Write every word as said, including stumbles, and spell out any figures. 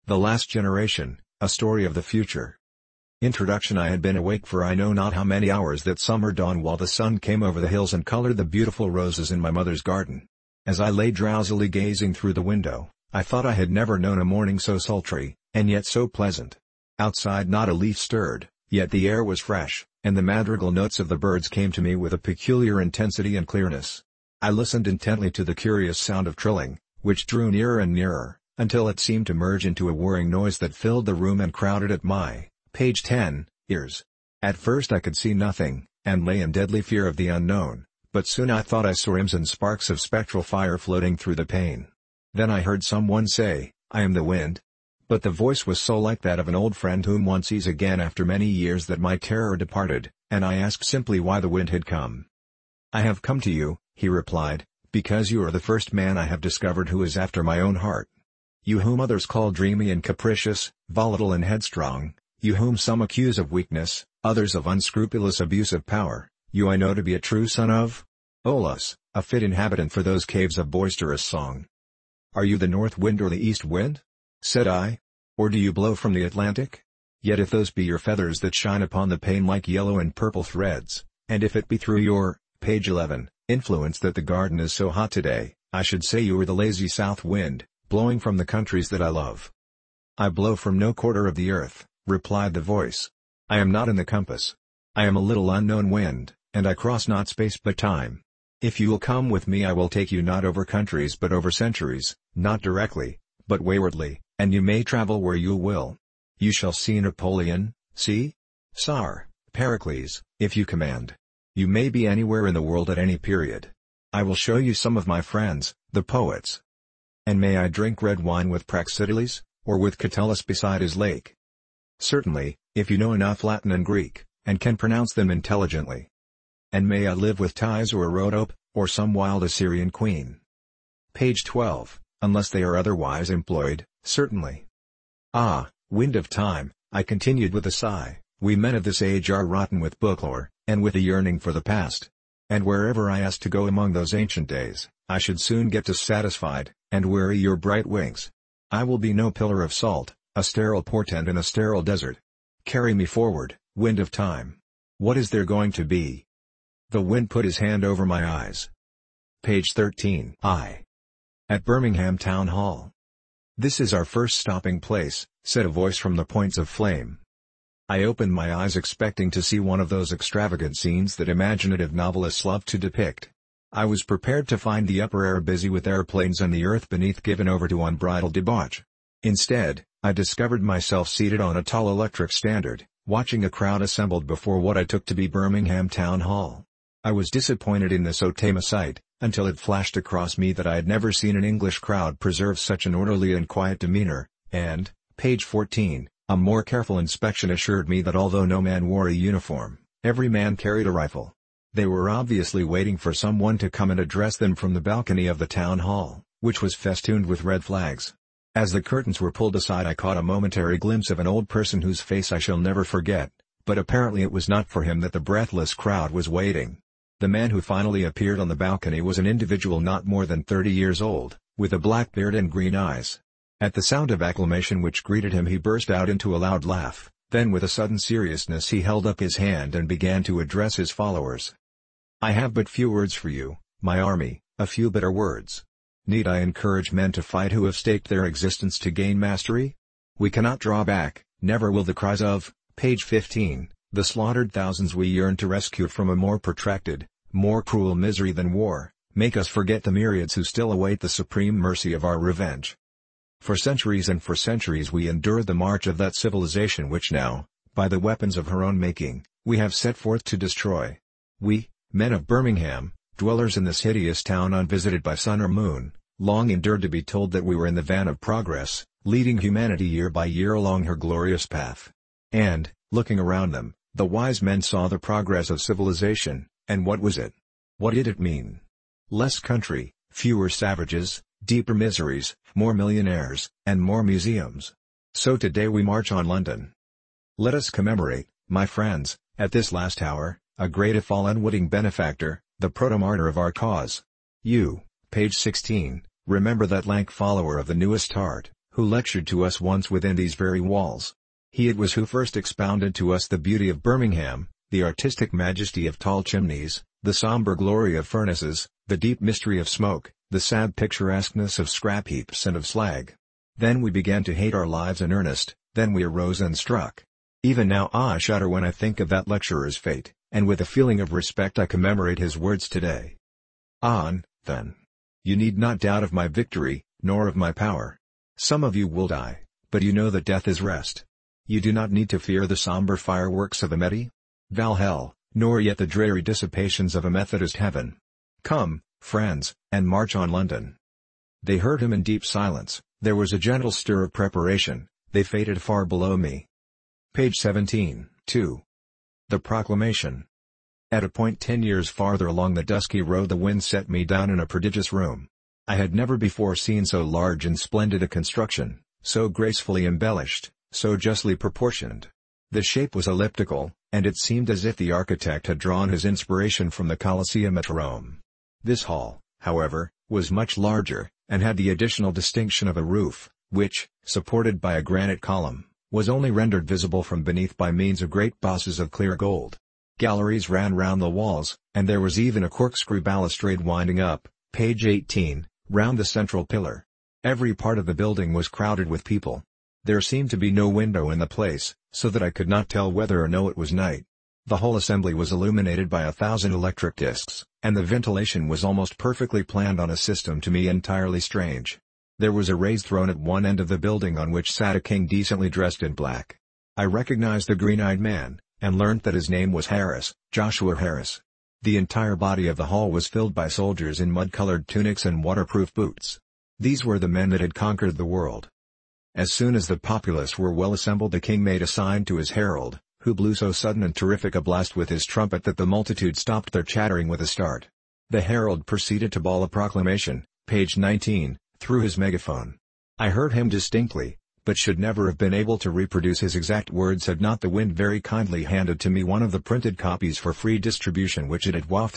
The Last Generation, A Story of the Future. Introduction. I had been awake for I know not how many hours that summer dawn while the sun came over the hills and colored the beautiful roses in my mother's garden. As I lay drowsily gazing through the window, I thought I had never known a morning so sultry, and yet so pleasant. Outside not a leaf stirred, yet the air was fresh, and the madrigal notes of the birds came to me with a peculiar intensity and clearness. I listened intently to the curious sound of trilling, which drew nearer and nearer, until it seemed to merge into a whirring noise that filled the room and crowded at my, page ten, ears. At first I could see nothing, and lay in deadly fear of the unknown, but soon I thought I saw rims and sparks of spectral fire floating through the pane. Then I heard someone say, "I am the wind." But the voice was so like that of an old friend whom one sees again after many years that my terror departed, and I asked simply why the wind had come. "I have come to you," he replied, "because you are the first man I have discovered who is after my own heart. You whom others call dreamy and capricious, volatile and headstrong, you whom some accuse of weakness, others of unscrupulous abuse of power, you I know to be a true son of Olos, a fit inhabitant for those caves of boisterous song. Are you the north wind or the east wind?" said I. "Or do you blow from the Atlantic? Yet if those be your feathers that shine upon the pane like yellow and purple threads, and if it be through your, page eleven, influence that the garden is so hot today, I should say you are the lazy south wind, blowing from the countries that I love." "I blow from no quarter of the earth," replied the voice. "I am not in the compass. I am a little unknown wind, and I cross not space but time. If you will come with me I will take you not over countries but over centuries, not directly, but waywardly, and you may travel where you will. You shall see Napoleon, see Tsar, Pericles, if you command. You may be anywhere in the world at any period. I will show you some of my friends, the poets. And may I drink red wine with Praxiteles, or with Catullus beside his lake?" "Certainly, if you know enough Latin and Greek, and can pronounce them intelligently." "And may I live with Thais or Rhodope, or some wild Assyrian queen?" Page twelve, "Unless they are otherwise employed, certainly." "Ah, wind of time," I continued with a sigh, "we men of this age are rotten with booklore, and with a yearning for the past. And wherever I asked to go among those ancient days, I should soon get dissatisfied, and weary your bright wings. I will be no pillar of salt, a sterile portent in a sterile desert. Carry me forward, wind of time. What is there going to be?" The wind put his hand over my eyes. Page thirteen. I. At Birmingham Town Hall. "This is our first stopping place," said a voice from the points of flame. I opened my eyes expecting to see one of those extravagant scenes that imaginative novelists love to depict. I was prepared to find the upper air busy with airplanes and the earth beneath given over to unbridled debauch. Instead, I discovered myself seated on a tall electric standard, watching a crowd assembled before what I took to be Birmingham Town Hall. I was disappointed in this Otema sight, until it flashed across me that I had never seen an English crowd preserve such an orderly and quiet demeanor, and, page fourteen, a more careful inspection assured me that although no man wore a uniform, every man carried a rifle. They were obviously waiting for someone to come and address them from the balcony of the town hall, which was festooned with red flags. As the curtains were pulled aside I caught a momentary glimpse of an old person whose face I shall never forget, but apparently it was not for him that the breathless crowd was waiting. The man who finally appeared on the balcony was an individual not more than thirty years old, with a black beard and green eyes. At the sound of acclamation which greeted him he burst out into a loud laugh, then with a sudden seriousness he held up his hand and began to address his followers. "I have but few words for you, my army, a few bitter words. Need I encourage men to fight who have staked their existence to gain mastery? We cannot draw back, never will the cries of, page fifteen, the slaughtered thousands we yearn to rescue from a more protracted, more cruel misery than war, make us forget the myriads who still await the supreme mercy of our revenge. For centuries and for centuries we endured the march of that civilization which now, by the weapons of her own making, we have set forth to destroy. We, men of Birmingham, dwellers in this hideous town unvisited by sun or moon, long endured to be told that we were in the van of progress, leading humanity year by year along her glorious path. And, looking around them, the wise men saw the progress of civilization, and what was it? What did it mean? Less country, fewer savages, deeper miseries, more millionaires, and more museums. So today we march on London. Let us commemorate, my friends, at this last hour, a great if all unwitting benefactor, the proto-martyr of our cause. You, page sixteen, remember that lank follower of the newest art, who lectured to us once within these very walls. He it was who first expounded to us the beauty of Birmingham, the artistic majesty of tall chimneys, the somber glory of furnaces, the deep mystery of smoke, the sad picturesqueness of scrap heaps and of slag. Then we began to hate our lives in earnest, then we arose and struck. Even now I shudder when I think of that lecturer's fate, and with a feeling of respect I commemorate his words today. On, then. You need not doubt of my victory, nor of my power. Some of you will die, but you know that death is rest. You do not need to fear the somber fireworks of a medieval hell, nor yet the dreary dissipations of a Methodist heaven. Come, friends, and march on London. They heard him in deep silence. There was a gentle stir of preparation. They faded far below me. Page seventeen, two. The Proclamation. At a point ten years farther along the dusky road the wind set me down in a prodigious room. I had never before seen so large and splendid a construction, so gracefully embellished, so justly proportioned. The shape was elliptical, and it seemed as if the architect had drawn his inspiration from the Colosseum at Rome. This hall, however, was much larger, and had the additional distinction of a roof, which, supported by a granite column, was only rendered visible from beneath by means of great bosses of clear gold. Galleries ran round the walls, and there was even a corkscrew balustrade winding up, page eighteen, round the central pillar. Every part of the building was crowded with people. There seemed to be no window in the place, so that I could not tell whether or no it was night. The whole assembly was illuminated by a thousand electric discs, and the ventilation was almost perfectly planned on a system to me entirely strange. There was a raised throne at one end of the building on which sat a king decently dressed in black. I recognized the green-eyed man, and learnt that his name was Harris, Joshua Harris. The entire body of the hall was filled by soldiers in mud-colored tunics and waterproof boots. These were the men that had conquered the world. As soon as the populace were well assembled the king made a sign to his herald, who blew so sudden and terrific a blast with his trumpet that the multitude stopped their chattering with a start. The herald proceeded to bawl a proclamation, page nineteen, through his megaphone. I heard him distinctly, but should never have been able to reproduce his exact words had not the wind very kindly handed to me one of the printed copies for free distribution which it had wafted